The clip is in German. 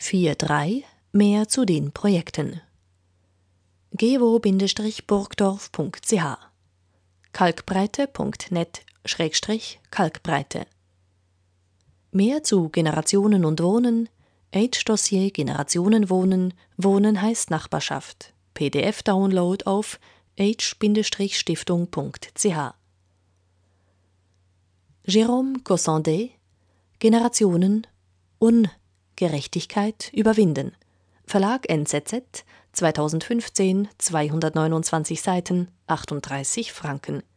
4.3 Mehr zu den Projekten. gewo-burgdorf.ch kalkbreite.net/kalkbreite. Mehr zu Generationen und Wohnen, Age-Dossier Generationen wohnen, Wohnen heißt Nachbarschaft, PDF-Download auf age-stiftung.ch. Jérôme Cossendet, Generationen Ungerechtigkeit überwinden. Verlag NZZ, 2015, 229 Seiten, 38 Franken.